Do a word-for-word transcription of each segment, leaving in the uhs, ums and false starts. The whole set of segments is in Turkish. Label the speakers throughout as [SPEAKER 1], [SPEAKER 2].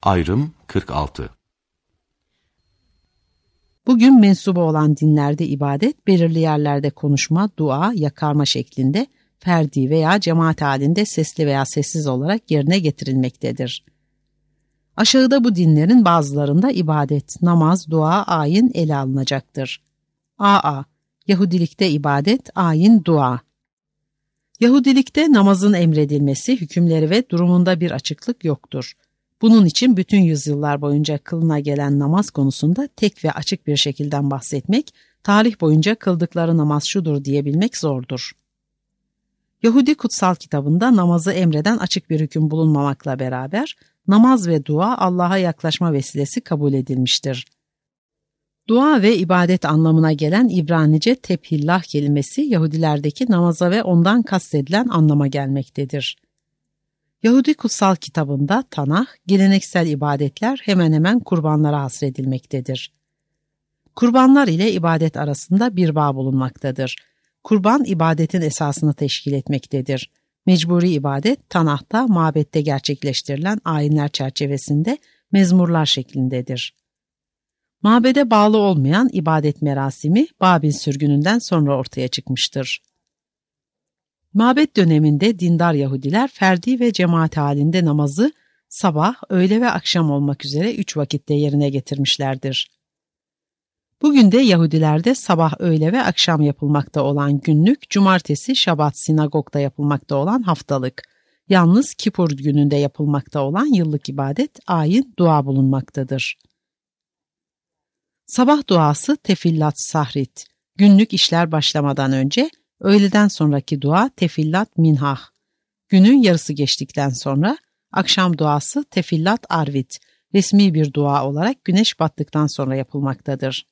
[SPEAKER 1] Ayrım kırk altı.
[SPEAKER 2] Bugün mensubu olan dinlerde ibadet, belirli yerlerde konuşma, dua, yakarma şeklinde, ferdi veya cemaat halinde sesli veya sessiz olarak yerine getirilmektedir. Aşağıda bu dinlerin bazılarında ibadet, namaz, dua, ayin ele alınacaktır. A A. Yahudilikte ibadet, ayin, dua. Yahudilikte namazın emredilmesi, hükümleri ve durumunda bir açıklık yoktur. Bunun için bütün yüzyıllar boyunca kılına gelen namaz konusunda tek ve açık bir şekilde bahsetmek, tarih boyunca kıldıkları namaz şudur diyebilmek zordur. Yahudi kutsal kitabında namazı emreden açık bir hüküm bulunmamakla beraber, namaz ve dua Allah'a yaklaşma vesilesi kabul edilmiştir. Dua ve ibadet anlamına gelen İbranice tebhillah kelimesi Yahudilerdeki namaza ve ondan kastedilen anlama gelmektedir. Yahudi kutsal kitabında Tanah, geleneksel ibadetler hemen hemen kurbanlara hasredilmektedir. Kurbanlar ile ibadet arasında bir bağ bulunmaktadır. Kurban ibadetin esasını teşkil etmektedir. Mecburi ibadet Tanah'ta mabette gerçekleştirilen ayinler çerçevesinde mezmurlar şeklindedir. Mabede bağlı olmayan ibadet merasimi Babil sürgününden sonra ortaya çıkmıştır. Mabet döneminde dindar Yahudiler ferdi ve cemaat halinde namazı sabah, öğle ve akşam olmak üzere üç vakitte yerine getirmişlerdir. Bugün de Yahudilerde sabah, öğle ve akşam yapılmakta olan günlük, cumartesi, şabat sinagogda yapılmakta olan haftalık, yalnız Kipur gününde yapılmakta olan yıllık ibadet, ayin, dua bulunmaktadır. Sabah duası tefillat sahrit, günlük işler başlamadan önce, öğleden sonraki dua tefillat minhah, günün yarısı geçtikten sonra, akşam duası tefillat arvit, resmi bir dua olarak güneş battıktan sonra yapılmaktadır.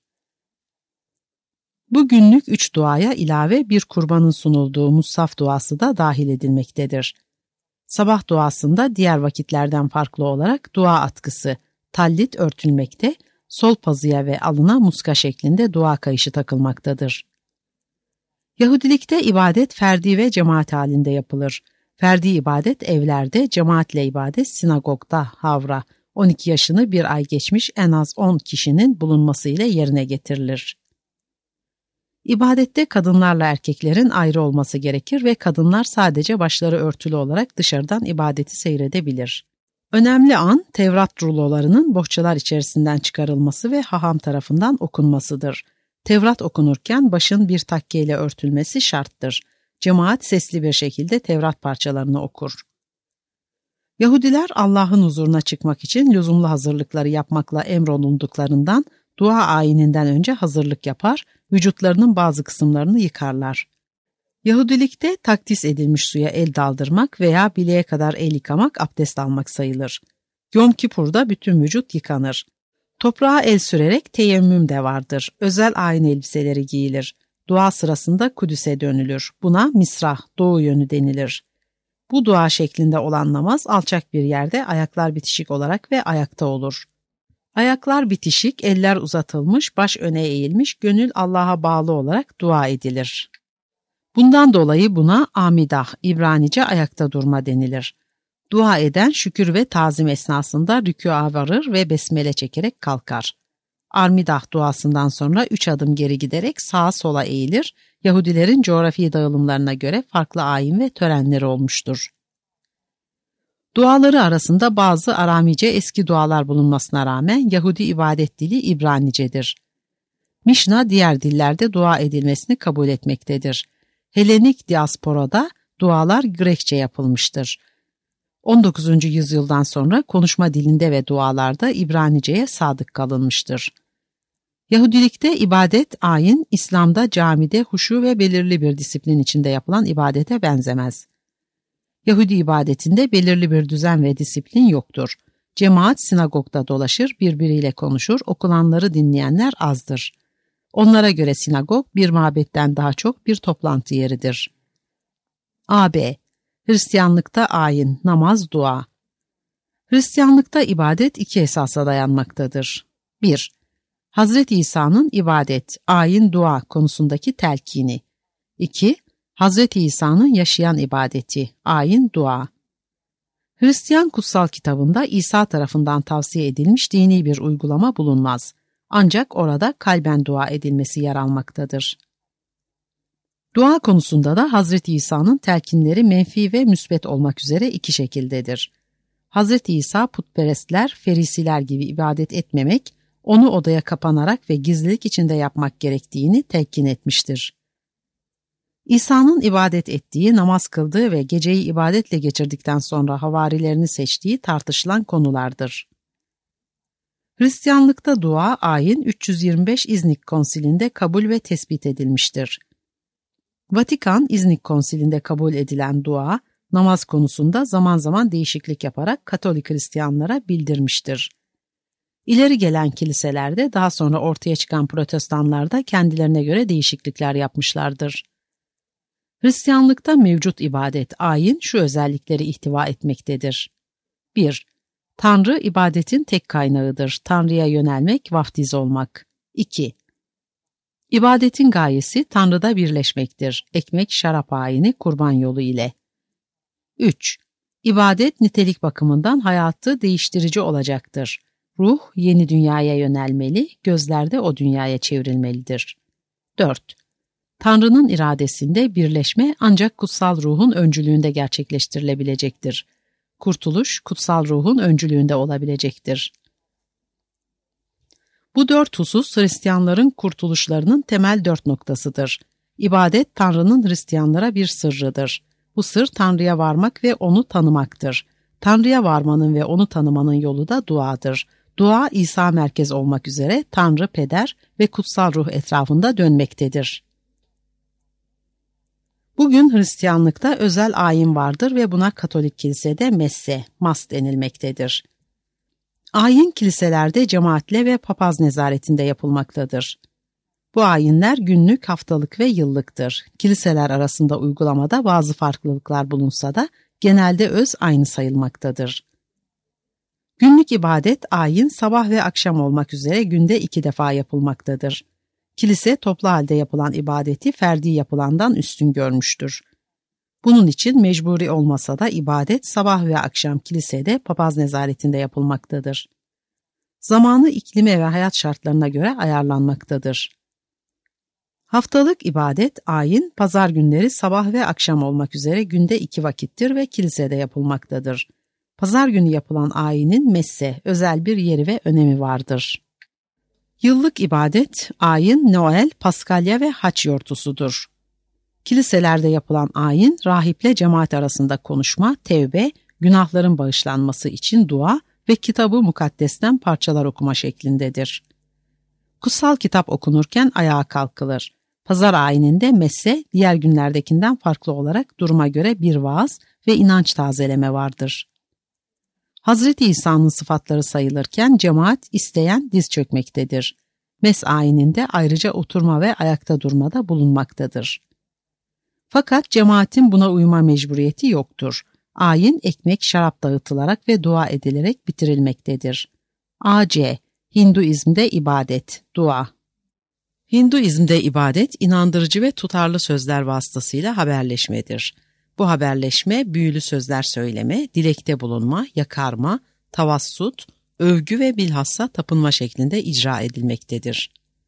[SPEAKER 2] Bu günlük üç duaya ilave bir kurbanın sunulduğu mussaf duası da dahil edilmektedir. Sabah duasında diğer vakitlerden farklı olarak dua atkısı, tallit örtülmekte, sol pazıya ve alına muska şeklinde dua kayışı takılmaktadır. Yahudilikte ibadet ferdi ve cemaat halinde yapılır. Ferdi ibadet evlerde, cemaatle ibadet sinagogda, havra, on iki yaşını bir ay geçmiş en az on kişinin bulunmasıyla yerine getirilir. İbadette kadınlarla erkeklerin ayrı olması gerekir ve kadınlar sadece başları örtülü olarak dışarıdan ibadeti seyredebilir. Önemli an Tevrat rulolarının bohçalar içerisinden çıkarılması ve haham tarafından okunmasıdır. Tevrat okunurken başın bir takkeyle örtülmesi şarttır. Cemaat sesli bir şekilde Tevrat parçalarını okur. Yahudiler Allah'ın huzuruna çıkmak için lüzumlu hazırlıkları yapmakla emrolunduklarından dua ayininden önce hazırlık yapar, vücutlarının bazı kısımlarını yıkarlar. Yahudilikte takdis edilmiş suya el daldırmak veya bileğe kadar el yıkamak abdest almak sayılır. Yom Kipur'da bütün vücut yıkanır. Toprağa el sürerek teyemmüm de vardır. Özel ayin elbiseleri giyilir. Dua sırasında Kudüs'e dönülür. Buna misrah, doğu yönü denilir. Bu dua şeklinde olan namaz alçak bir yerde ayaklar bitişik olarak ve ayakta olur. Ayaklar bitişik, eller uzatılmış, baş öne eğilmiş, gönül Allah'a bağlı olarak dua edilir. Bundan dolayı buna amidah, İbranice ayakta durma denilir. Dua eden şükür ve tazim esnasında rükûa varır ve besmele çekerek kalkar. Armidah duasından sonra üç adım geri giderek sağa sola eğilir. Yahudilerin coğrafi dağılımlarına göre farklı ayin ve törenleri olmuştur. Duaları arasında bazı Aramice eski dualar bulunmasına rağmen Yahudi ibadet dili İbranicedir. Mişna diğer dillerde dua edilmesini kabul etmektedir. Helenik diasporada dualar Grekçe yapılmıştır. on dokuzuncu yüzyıldan sonra konuşma dilinde ve dualarda İbranice'ye sadık kalınmıştır. Yahudilikte ibadet, ayin, İslam'da camide huşu ve belirli bir disiplin içinde yapılan ibadete benzemez. Yahudi ibadetinde belirli bir düzen ve disiplin yoktur. Cemaat sinagogda dolaşır, birbiriyle konuşur, okulanları dinleyenler azdır. Onlara göre sinagog bir mabetten daha çok bir toplantı yeridir. A B Hristiyanlıkta ayin, namaz, dua. Hristiyanlıkta ibadet iki esasa dayanmaktadır. bir Hazreti İsa'nın ibadet, ayin, dua konusundaki telkini. iki Hazreti İsa'nın yaşayan ibadeti, ayin, dua. Hristiyan kutsal kitabında İsa tarafından tavsiye edilmiş dini bir uygulama bulunmaz. Ancak orada kalben dua edilmesi yer almaktadır. Dua konusunda da Hazreti İsa'nın telkinleri menfi ve müsbet olmak üzere iki şekildedir. Hazreti İsa putperestler, ferisiler gibi ibadet etmemek, onu odaya kapanarak ve gizlilik içinde yapmak gerektiğini telkin etmiştir. İsa'nın ibadet ettiği, namaz kıldığı ve geceyi ibadetle geçirdikten sonra havarilerini seçtiği tartışılan konulardır. Hristiyanlıkta dua, ayin üç yüz yirmi beş İznik Konsili'nde kabul ve tespit edilmiştir. Vatikan İznik Konsili'nde kabul edilen dua, namaz konusunda zaman zaman değişiklik yaparak Katolik Hristiyanlara bildirmiştir. İleri gelen kiliselerde daha sonra ortaya çıkan protestanlar da kendilerine göre değişiklikler yapmışlardır. Hristiyanlıkta mevcut ibadet, ayin şu özellikleri ihtiva etmektedir. bir. Tanrı ibadetin tek kaynağıdır. Tanrı'ya yönelmek, vaftiz olmak. iki. İbadetin gayesi Tanrı'da birleşmektir. Ekmek, şarap ayini, kurban yolu ile. üç. İbadet nitelik bakımından hayatı değiştirici olacaktır. Ruh yeni dünyaya yönelmeli, gözler de o dünyaya çevrilmelidir. dört. Tanrı'nın iradesinde birleşme ancak kutsal ruhun öncülüğünde gerçekleştirilebilecektir. Kurtuluş kutsal ruhun öncülüğünde olabilecektir. Bu dört husus Hristiyanların kurtuluşlarının temel dört noktasıdır. İbadet Tanrı'nın Hristiyanlara bir sırrıdır. Bu sır Tanrı'ya varmak ve onu tanımaktır. Tanrı'ya varmanın ve onu tanımanın yolu da duadır. Dua İsa merkez olmak üzere Tanrı, Peder ve kutsal ruh etrafında dönmektedir. Bugün Hristiyanlıkta özel ayin vardır ve buna Katolik kilisede messe, mas denilmektedir. Ayin kiliselerde cemaatle ve papaz nezaretinde yapılmaktadır. Bu ayinler günlük, haftalık ve yıllıktır. Kiliseler arasında uygulamada bazı farklılıklar bulunsa da genelde öz aynı sayılmaktadır. Günlük ibadet, ayin sabah ve akşam olmak üzere günde iki defa yapılmaktadır. Kilise toplu halde yapılan ibadeti ferdi yapılandan üstün görmüştür. Bunun için mecburi olmasa da ibadet sabah ve akşam kilisede papaz nezaretinde yapılmaktadır. Zamanı iklime ve hayat şartlarına göre ayarlanmaktadır. Haftalık ibadet, ayin, pazar günleri sabah ve akşam olmak üzere günde iki vakittir ve kilisede yapılmaktadır. Pazar günü yapılan ayinin messe, özel bir yeri ve önemi vardır. Yıllık ibadet, ayin, Noel, Paskalya ve Haç yortusudur. Kiliselerde yapılan ayin, rahiple cemaat arasında konuşma, tevbe, günahların bağışlanması için dua ve kitabı mukaddesten parçalar okuma şeklindedir. Kutsal kitap okunurken ayağa kalkılır. Pazar ayininde messe, diğer günlerdekinden farklı olarak duruma göre bir vaaz ve inanç tazeleme vardır. Hazreti İsa'nın sıfatları sayılırken cemaat isteyen diz çökmektedir. Mes ayininde ayrıca oturma ve ayakta durmada bulunmaktadır. Fakat cemaatin buna uyma mecburiyeti yoktur. Ayin ekmek, şarap dağıtılarak ve dua edilerek bitirilmektedir. A C Hinduizm'de ibadet, dua. Hinduizm'de ibadet, inandırıcı ve tutarlı sözler vasıtasıyla haberleşmedir. Bu haberleşme, büyülü sözler söyleme, dilekte bulunma, yakarma, tavassut, övgü ve bilhassa tapınma şeklinde icra edilmektedir.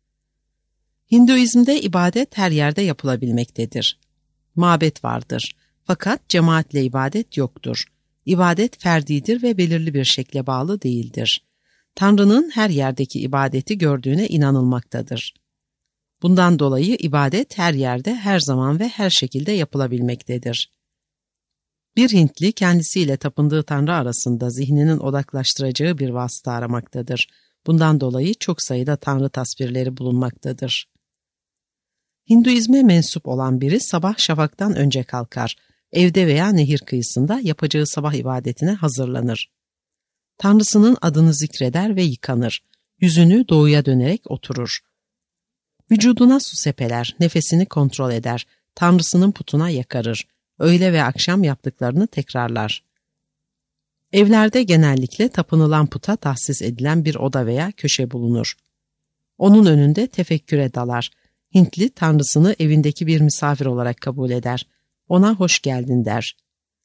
[SPEAKER 2] Hinduizm'de ibadet her yerde yapılabilmektedir. Mabet vardır. Fakat cemaatle ibadet yoktur. İbadet ferdidir ve belirli bir şekle bağlı değildir. Tanrı'nın her yerdeki ibadeti gördüğüne inanılmaktadır. Bundan dolayı ibadet her yerde, her zaman ve her şekilde yapılabilmektedir. Bir Hintli kendisiyle tapındığı Tanrı arasında zihninin odaklaştıracağı bir vasıta aramaktadır. Bundan dolayı çok sayıda Tanrı tasvirleri bulunmaktadır. Hinduizme mensup olan biri sabah şafaktan önce kalkar. Evde veya nehir kıyısında yapacağı sabah ibadetine hazırlanır. Tanrısının adını zikreder ve yıkanır. Yüzünü doğuya dönerek oturur. Vücuduna su sepeler, nefesini kontrol eder, Tanrısının putuna yakarır. Öğle ve akşam yaptıklarını tekrarlar. Evlerde genellikle tapınılan puta tahsis edilen bir oda veya köşe bulunur. Onun önünde tefekküre dalar. Hintli Tanrısını evindeki bir misafir olarak kabul eder. Ona hoş geldin der.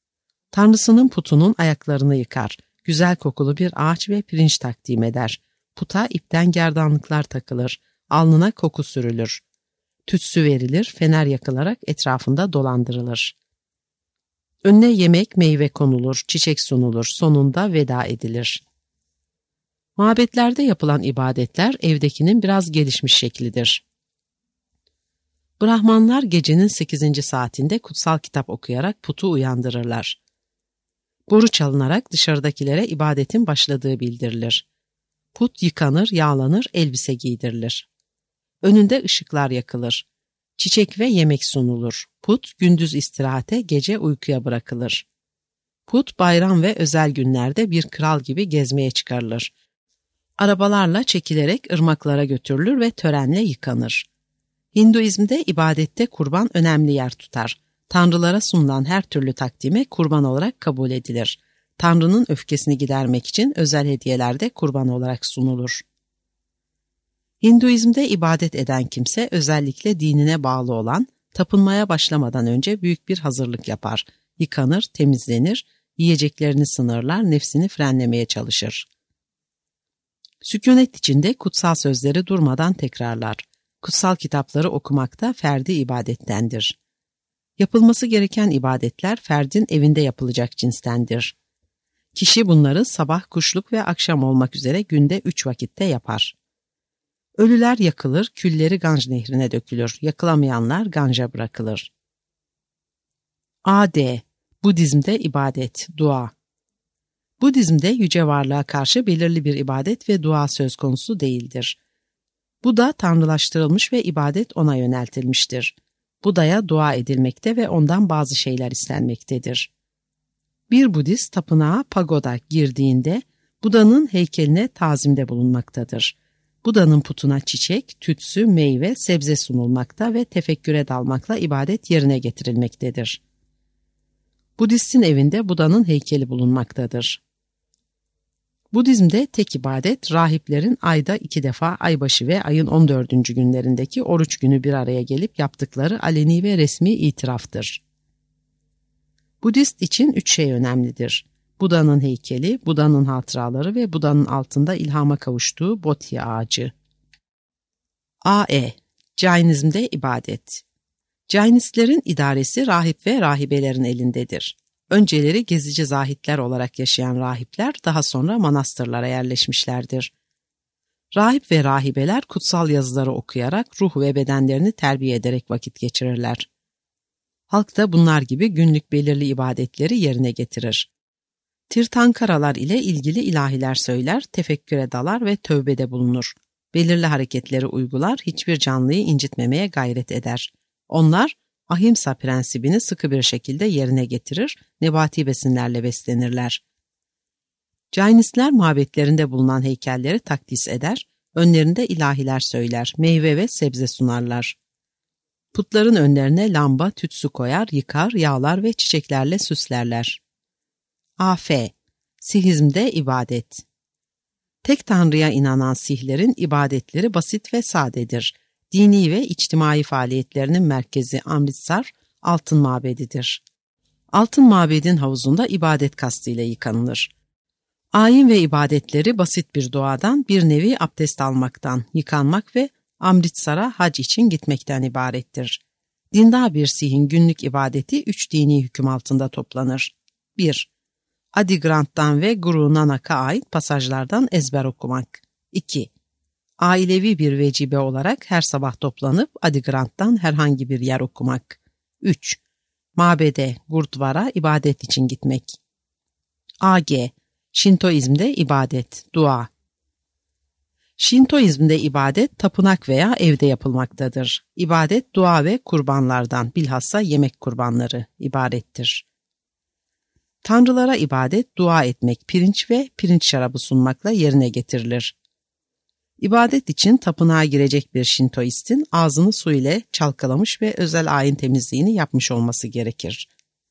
[SPEAKER 2] Tanrısının putunun ayaklarını yıkar. Güzel kokulu bir ağaç ve pirinç takdim eder. Puta ipten gerdanlıklar takılır. Alnına koku sürülür. Tütsü verilir, fener yakılarak etrafında dolandırılır. Önüne yemek, meyve konulur, çiçek sunulur, sonunda veda edilir. Mabetlerde yapılan ibadetler evdekinin biraz gelişmiş şeklidir. Brahmanlar gecenin sekizinci saatinde kutsal kitap okuyarak putu uyandırırlar. Boru çalınarak dışarıdakilere ibadetin başladığı bildirilir. Put yıkanır, yağlanır, elbise giydirilir. Önünde ışıklar yakılır. Çiçek ve yemek sunulur. Put gündüz istirahate, gece uykuya bırakılır. Put bayram ve özel günlerde bir kral gibi gezmeye çıkarılır. Arabalarla çekilerek ırmaklara götürülür ve törenle yıkanır. Hinduizm'de ibadette kurban önemli yer tutar. Tanrılara sunulan her türlü takdime kurban olarak kabul edilir. Tanrı'nın öfkesini gidermek için özel hediyeler de kurban olarak sunulur. Hinduizm'de ibadet eden kimse özellikle dinine bağlı olan, tapınmaya başlamadan önce büyük bir hazırlık yapar. Yıkanır, temizlenir, yiyeceklerini sınırlar, nefsini frenlemeye çalışır. Sükûnet içinde kutsal sözleri durmadan tekrarlar. Kutsal kitapları okumak da ferdi ibadettendir. Yapılması gereken ibadetler ferdin evinde yapılacak cinstendir. Kişi bunları sabah, kuşluk ve akşam olmak üzere günde üç vakitte yapar. Ölüler yakılır, külleri Ganj nehrine dökülür, yakılamayanlar Ganj'a bırakılır. A D. Budizm'de ibadet, dua. Budizm'de yüce varlığa karşı belirli bir ibadet ve dua söz konusu değildir. Buda tanrılaştırılmış ve ibadet ona yöneltilmiştir. Buda'ya dua edilmekte ve ondan bazı şeyler istenmektedir. Bir Budist tapınağa pagoda girdiğinde Buda'nın heykeline tazimde bulunmaktadır. Buda'nın putuna çiçek, tütsü, meyve, sebze sunulmakta ve tefekküre dalmakla ibadet yerine getirilmektedir. Budistin evinde Buda'nın heykeli bulunmaktadır. Budizm'de tek ibadet, rahiplerin ayda iki defa aybaşı ve ayın on dördüncü günlerindeki oruç günü bir araya gelip yaptıkları aleni ve resmi itiraftır. Budist için üç şey önemlidir. Buda'nın heykeli, Buda'nın hatıraları ve Buda'nın altında ilhama kavuştuğu Bodhi ağacı. A E. Jainizm'de ibadet. Jainistlerin idaresi rahip ve rahibelerin elindedir. Önceleri gezici zahitler olarak yaşayan rahipler daha sonra manastırlara yerleşmişlerdir. Rahip ve rahibeler kutsal yazıları okuyarak ruh ve bedenlerini terbiye ederek vakit geçirirler. Halk da bunlar gibi günlük belirli ibadetleri yerine getirir. Tirtankaralar ile ilgili ilahiler söyler, tefekküre dalar ve tövbede bulunur. Belirli hareketleri uygular, hiçbir canlıyı incitmemeye gayret eder. Onlar, ahimsa prensibini sıkı bir şekilde yerine getirir, nebati besinlerle beslenirler. Jainistler mabetlerinde bulunan heykelleri takdis eder, önlerinde ilahiler söyler, meyve ve sebze sunarlar. Putların önlerine lamba, tütsü koyar, yıkar, yağlar ve çiçeklerle süslerler. A F. Sihizm'de ibadet. Tek Tanrı'ya inanan Sihlerin ibadetleri basit ve sadedir. Dini ve içtimai faaliyetlerinin merkezi Amritsar, altın mabedidir. Altın mabedin havuzunda ibadet kastıyla yıkanılır. Ayin ve ibadetleri basit bir duadan, bir nevi abdest almaktan, yıkanmak ve Amritsar'a hac için gitmekten ibarettir. Dindar bir Sih'in günlük ibadeti üç dini hüküm altında toplanır. bir. Adi Granth'tan ve Guru Nanak'a ait pasajlardan ezber okumak. iki. Ailevi bir vecibe olarak her sabah toplanıp Adi Granth'tan herhangi bir yer okumak. üç. Mabede, Gurdwara ibadet için gitmek. A G. Şintoizm'de ibadet, dua. Şintoizm'de ibadet tapınak veya evde yapılmaktadır. İbadet dua ve kurbanlardan, bilhassa yemek kurbanları ibarettir. Tanrılara ibadet, dua etmek, pirinç ve pirinç şarabı sunmakla yerine getirilir. İbadet için tapınağa girecek bir Şintoistin ağzını su ile çalkalamış ve özel ayin temizliğini yapmış olması gerekir.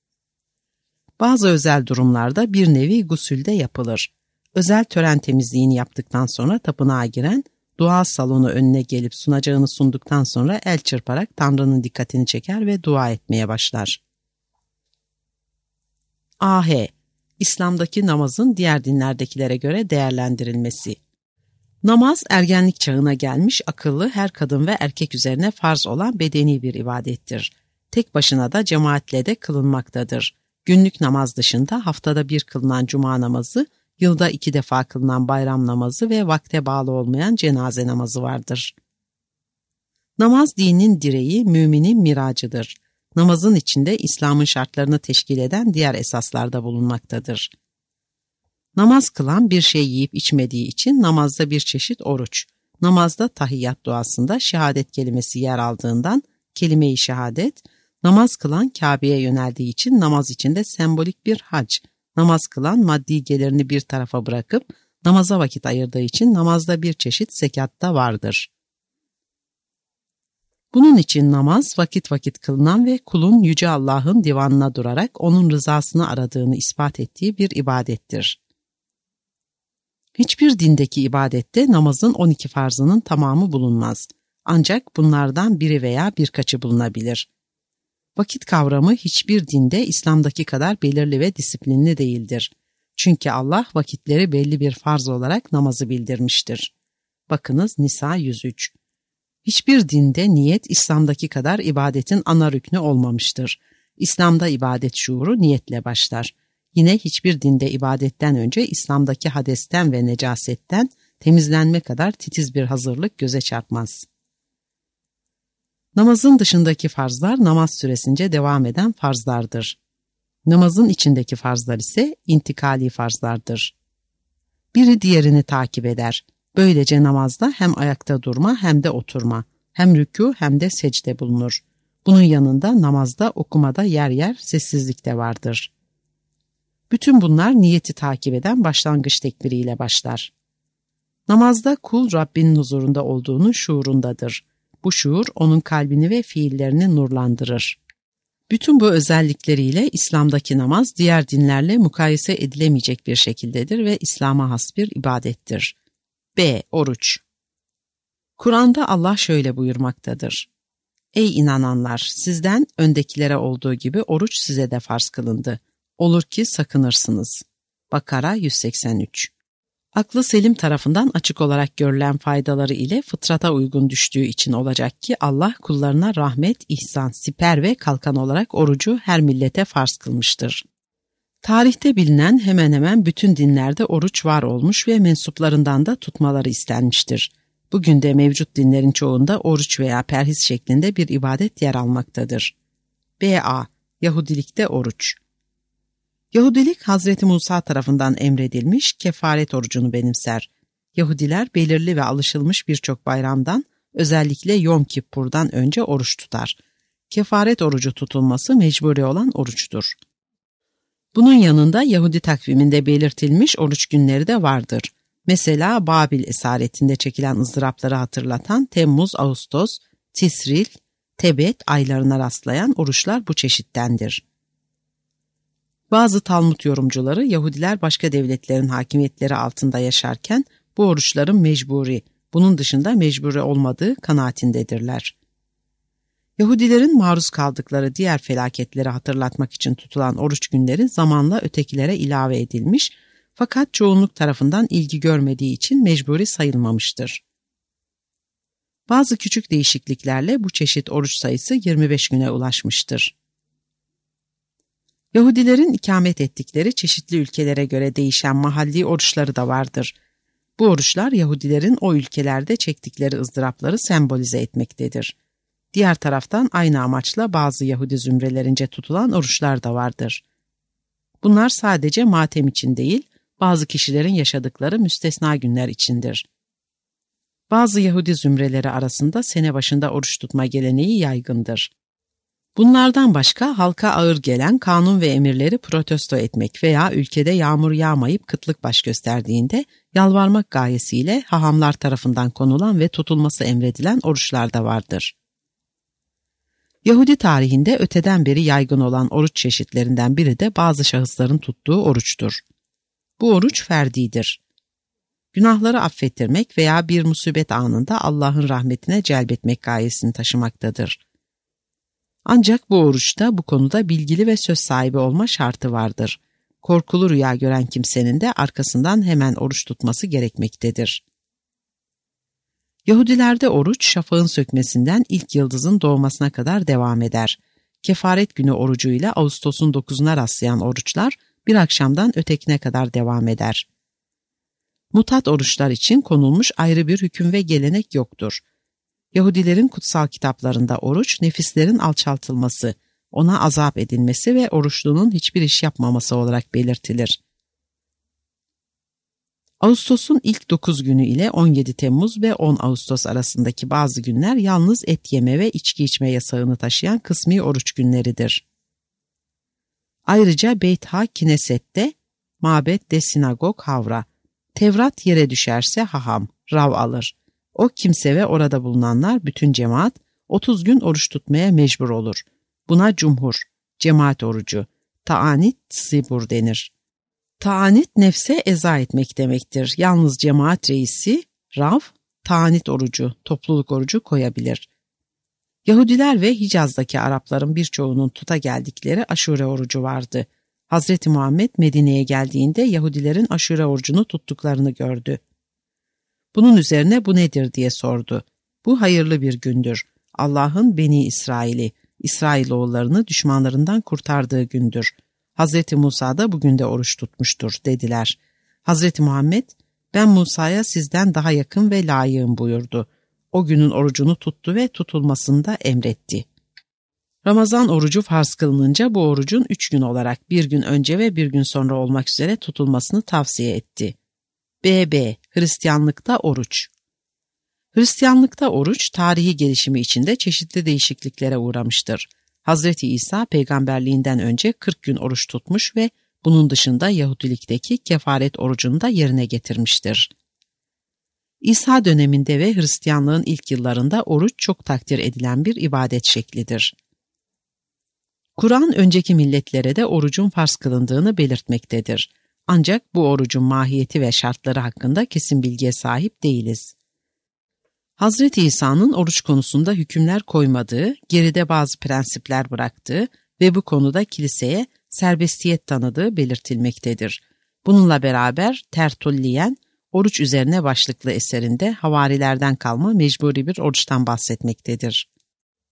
[SPEAKER 2] Bazı özel durumlarda bir nevi gusül de yapılır. Özel tören temizliğini yaptıktan sonra tapınağa giren, dua salonu önüne gelip sunacağını sunduktan sonra el çırparak Tanrı'nın dikkatini çeker ve dua etmeye başlar. A H. İslam'daki namazın diğer dinlerdekilere göre değerlendirilmesi. Namaz, ergenlik çağına gelmiş akıllı her kadın ve erkek üzerine farz olan bedeni bir ibadettir. Tek başına da cemaatle de kılınmaktadır. Günlük namaz dışında haftada bir kılınan cuma namazı, yılda iki defa kılınan bayram namazı ve vakte bağlı olmayan cenaze namazı vardır. Namaz dinin direği, müminin miracıdır. Namazın içinde İslam'ın şartlarını teşkil eden diğer esaslar da bulunmaktadır. Namaz kılan bir şey yiyip içmediği için namazda bir çeşit oruç. Namazda tahiyyat duasında şehadet kelimesi yer aldığından kelime-i şehadet, namaz kılan Kabe'ye yöneldiği için namaz içinde sembolik bir hac, namaz kılan maddi gelirini bir tarafa bırakıp namaza vakit ayırdığı için namazda bir çeşit zekat da vardır. Bunun için namaz vakit vakit kılınan ve kulun Yüce Allah'ın divanına durarak onun rızasını aradığını ispat ettiği bir ibadettir. Hiçbir dindeki ibadette namazın on iki farzının tamamı bulunmaz. Ancak bunlardan biri veya birkaçı bulunabilir. Vakit kavramı hiçbir dinde İslam'daki kadar belirli ve disiplinli değildir. Çünkü Allah vakitleri belli bir farz olarak namazı bildirmiştir. Bakınız Nisa yüz üç. Hiçbir dinde niyet İslam'daki kadar ibadetin ana rüknü olmamıştır. İslam'da ibadet şuuru niyetle başlar. Yine hiçbir dinde ibadetten önce İslam'daki hadesten ve necasetten temizlenme kadar titiz bir hazırlık göze çarpmaz. Namazın dışındaki farzlar namaz süresince devam eden farzlardır. Namazın içindeki farzlar ise intikali farzlardır. Biri diğerini takip eder. Böylece namazda hem ayakta durma hem de oturma, hem rükû hem de secde bulunur. Bunun yanında namazda okumada yer yer sessizlik de vardır. Bütün bunlar niyeti takip eden başlangıç tekbiriyle başlar. Namazda kul Rabbinin huzurunda olduğunun şuurundadır. Bu şuur onun kalbini ve fiillerini nurlandırır. Bütün bu özellikleriyle İslam'daki namaz diğer dinlerle mukayese edilemeyecek bir şekildedir ve İslam'a has bir ibadettir. B. Oruç. Kur'an'da Allah şöyle buyurmaktadır. Ey inananlar! Sizden öndekilere olduğu gibi oruç size de farz kılındı. Olur ki sakınırsınız. Bakara yüz seksen üç. Aklı selim tarafından açık olarak görülen faydaları ile fıtrata uygun düştüğü için olacak ki Allah kullarına rahmet, ihsan, siper ve kalkan olarak orucu her millete farz kılmıştır. Tarihte bilinen hemen hemen bütün dinlerde oruç var olmuş ve mensuplarından da tutmaları istenmiştir. Bugün de mevcut dinlerin çoğunda oruç veya perhiz şeklinde bir ibadet yer almaktadır. B A. Yahudilikte oruç. Yahudilik Hazreti Musa tarafından emredilmiş kefaret orucunu benimser. Yahudiler belirli ve alışılmış birçok bayramdan, özellikle Yom Kippur'dan önce oruç tutar. Kefaret orucu tutulması mecburi olan oruçtur. Bunun yanında Yahudi takviminde belirtilmiş oruç günleri de vardır. Mesela Babil esaretinde çekilen ızdırapları hatırlatan Temmuz, Ağustos, Tisril, Tebet aylarına rastlayan oruçlar bu çeşittendir. Bazı Talmud yorumcuları Yahudiler başka devletlerin hakimiyetleri altında yaşarken bu oruçların mecburi, bunun dışında mecburi olmadığı kanaatindedirler. Yahudilerin maruz kaldıkları diğer felaketleri hatırlatmak için tutulan oruç günleri zamanla ötekilere ilave edilmiş fakat çoğunluk tarafından ilgi görmediği için mecburi sayılmamıştır. Bazı küçük değişikliklerle bu çeşit oruç sayısı yirmi beş güne ulaşmıştır. Yahudilerin ikamet ettikleri çeşitli ülkelere göre değişen mahalli oruçları da vardır. Bu oruçlar Yahudilerin o ülkelerde çektikleri ızdırapları sembolize etmektedir. Diğer taraftan aynı amaçla bazı Yahudi zümrelerince tutulan oruçlar da vardır. Bunlar sadece matem için değil, bazı kişilerin yaşadıkları müstesna günler içindir. Bazı Yahudi zümreleri arasında sene başında oruç tutma geleneği yaygındır. Bunlardan başka halka ağır gelen kanun ve emirleri protesto etmek veya ülkede yağmur yağmayıp kıtlık baş gösterdiğinde yalvarmak gayesiyle hahamlar tarafından konulan ve tutulması emredilen oruçlar da vardır. Yahudi tarihinde öteden beri yaygın olan oruç çeşitlerinden biri de bazı şahısların tuttuğu oruçtur. Bu oruç ferdidir. Günahları affettirmek veya bir musibet anında Allah'ın rahmetine celbetmek gayesini taşımaktadır. Ancak bu oruçta bu konuda bilgili ve söz sahibi olma şartı vardır. korkulu rüya gören kimsenin de arkasından hemen oruç tutması gerekmektedir. Yahudilerde oruç şafağın sökmesinden ilk yıldızın doğmasına kadar devam eder. Kefaret günü orucuyla Ağustos'un dokuzuna rastlayan oruçlar bir akşamdan ötekine kadar devam eder. Mutat oruçlar için konulmuş ayrı bir hüküm ve gelenek yoktur. Yahudilerin kutsal kitaplarında oruç, nefislerin alçaltılması, ona azap edilmesi ve oruçlunun hiçbir iş yapmaması olarak belirtilir. Ağustos'un ilk dokuz günü ile on yedi Temmuz ve on Ağustos arasındaki bazı günler yalnız et yeme ve içki içme yasağını taşıyan kısmi oruç günleridir. Ayrıca Beyt-ha Kineset'te, mabette sinagog havra, Tevrat yere düşerse haham, rav alır. O kimse ve orada bulunanlar bütün cemaat otuz gün oruç tutmaya mecbur olur. Buna cumhur, cemaat orucu, ta'anit sibur denir. Ta'anit nefse eza etmek demektir. Yalnız cemaat reisi, rav, ta'anit orucu, topluluk orucu koyabilir. Yahudiler ve Hicaz'daki Arapların birçoğunun tuta geldikleri Aşure orucu vardı. Hazreti Muhammed Medine'ye geldiğinde Yahudilerin Aşure orucunu tuttuklarını gördü. Bunun üzerine bu nedir diye sordu. Bu hayırlı bir gündür. Allah'ın Beni İsrail'i, İsrailoğullarını düşmanlarından kurtardığı gündür. Hazreti Musa da bugün de oruç tutmuştur dediler. Hazreti Muhammed, ben Musa'ya sizden daha yakın ve layığım buyurdu. O günün orucunu tuttu ve tutulmasını da emretti. Ramazan orucu farz kılınınca bu orucun üç gün olarak bir gün önce ve bir gün sonra olmak üzere tutulmasını tavsiye etti. B B Hristiyanlıkta oruç. Hristiyanlıkta oruç tarihi gelişimi içinde çeşitli değişikliklere uğramıştır. Hazreti İsa peygamberliğinden önce kırk gün oruç tutmuş ve bunun dışında Yahudilikteki kefaret orucunu da yerine getirmiştir. İsa döneminde ve Hristiyanlığın ilk yıllarında oruç çok takdir edilen bir ibadet şeklidir. Kur'an önceki milletlere de orucun farz kılındığını belirtmektedir. Ancak bu orucun mahiyeti ve şartları hakkında kesin bilgiye sahip değiliz. Hazreti İsa'nın oruç konusunda hükümler koymadığı, geride bazı prensipler bıraktığı ve bu konuda kiliseye serbestiyet tanıdığı belirtilmektedir. Bununla beraber Tertulliyen, oruç üzerine başlıklı eserinde havarilerden kalma mecburi bir oruçtan bahsetmektedir.